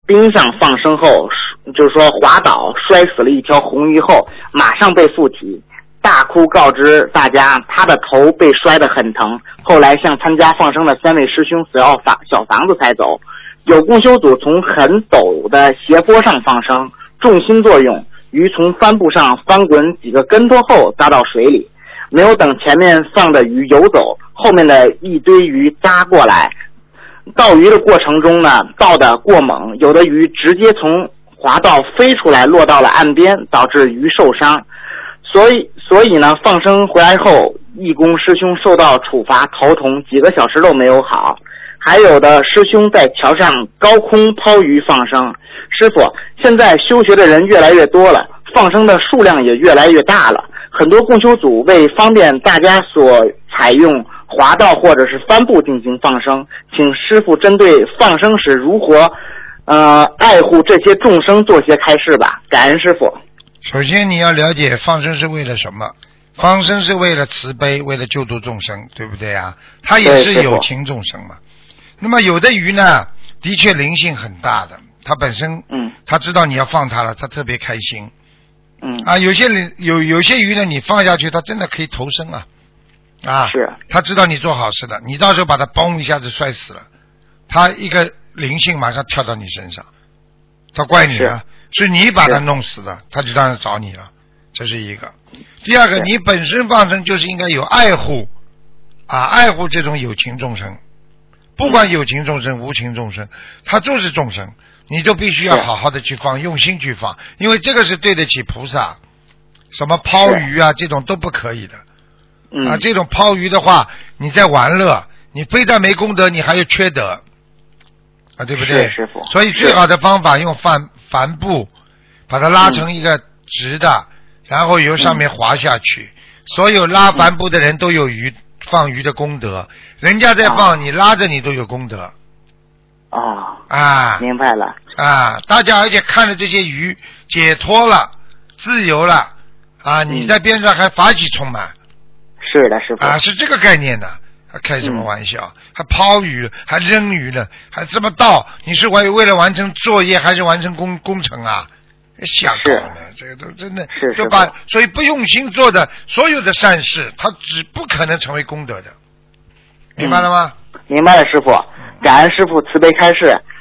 冰上放生后，就是说滑倒摔死了一条红鱼后，马上被附体，大哭告知大家他的头被摔得很疼，后来向参加放生的3位师兄索要小房子才走。有共修组从很陡的斜坡上放生，重心作用，鱼从帆布上翻滚几个跟头后扎到水里，没有等前面放的鱼游走，后面的一堆鱼扎过来。倒鱼的过程中呢，倒得过猛，有的鱼直接从滑道飞出来落到了岸边，导致鱼受伤。所以呢，放生回来后，义工师兄受到处罚，头痛几个小时都没有好。还有的师兄在桥上高空抛鱼放生。师傅，现在修学的人越来越多了，放生的数量也越来越大了，很多共修组为方便大家所采用滑道或者是帆布进行放生，请师傅针对放生时如何爱护这些众生做些开示吧，感恩师傅。 首先你要了解放生是为了什么，放生是为了慈悲，为了救度众生，对不对啊？它也是有情众生嘛。那么有的鱼呢，的确灵性很大的，它本身它知道你要放它了，它特别开心。有些鱼呢，你放下去它真的可以投生是他知道你做好事的，你到时候把他嘣一下子摔死了，他一个灵性马上跳到你身上，他怪你了，是你把他弄死的，他就当然找你了，这是一个。第二个，你本身放生就是应该有爱护爱护这种有情众生，不管有情众生无情众生，他就是众生，你就必须要好好的去放，用心去放，因为这个是对得起菩萨，什么抛鱼这种都不可以的。这种抛鱼的话，你在玩乐，你非但没功德，你还有缺德对不对？ 师父。 所以最好的方法用帆布把它拉成一个直的，然后由上面滑下去。所有拉帆布的人都有放鱼的功德，人家在放，你拉着你都有功德。 明白了。 大家而且看着这些鱼解脱了，自由了你在边上还法喜充满。 是的，师父。 是这个概念的，开什么玩笑？还抛鱼，还扔鱼呢，还这么倒？你是为了完成作业，还是完成工程啊？瞎搞呢，这个都真的就把，所以不用心做的所有的善事，它不可能成为功德的，明白了吗？ 明白了，师父。感恩师父慈悲开示。